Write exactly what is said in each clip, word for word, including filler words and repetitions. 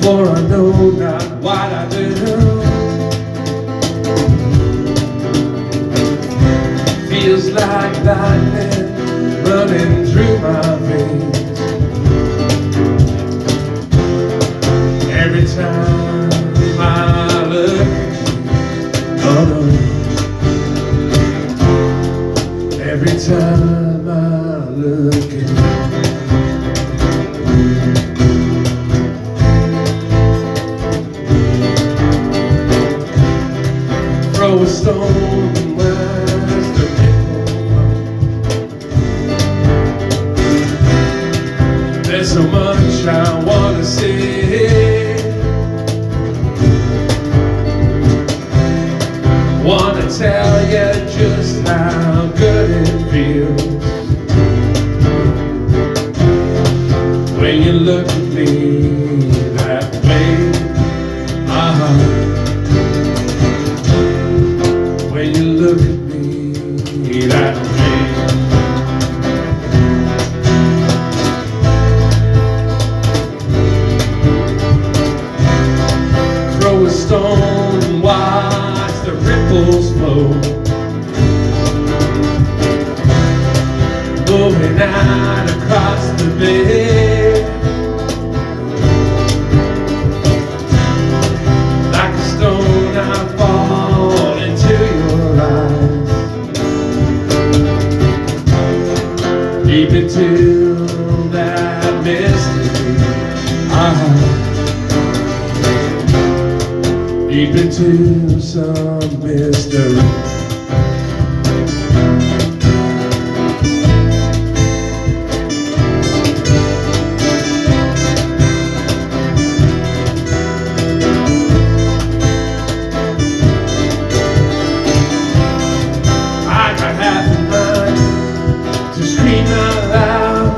for I know not what I do. Feels like lightning running through my veins. Every time I look at you, oh no. Every time I look at you, throw a stone and where's the ripple? There's so much I wanna see. Wanna tell you just how good it feels when you look at me that way. Uh-huh. When you look at me that way. Throw a stone and watch the ripples flow, moving out across the bay. Like a stone I fall into your eyes, deep into that mystery. Uh-huh. Deep into some mystery. I got half a mind to scream out loud.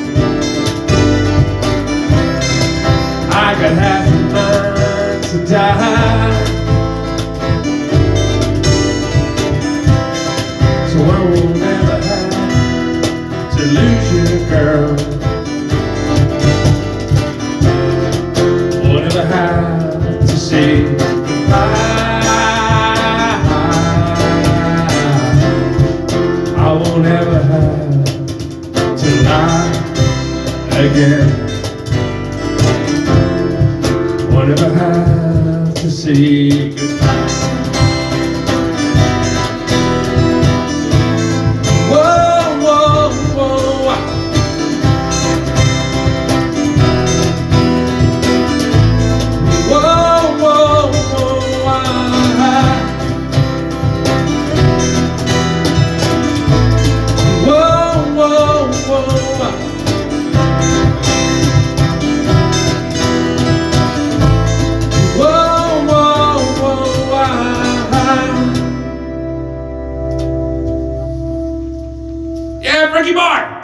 I got half a mind to die. So I won't ever have to lose you, girl. Won't ever have to say goodbye. I won't ever have to lie again. Won't ever have to say goodbye.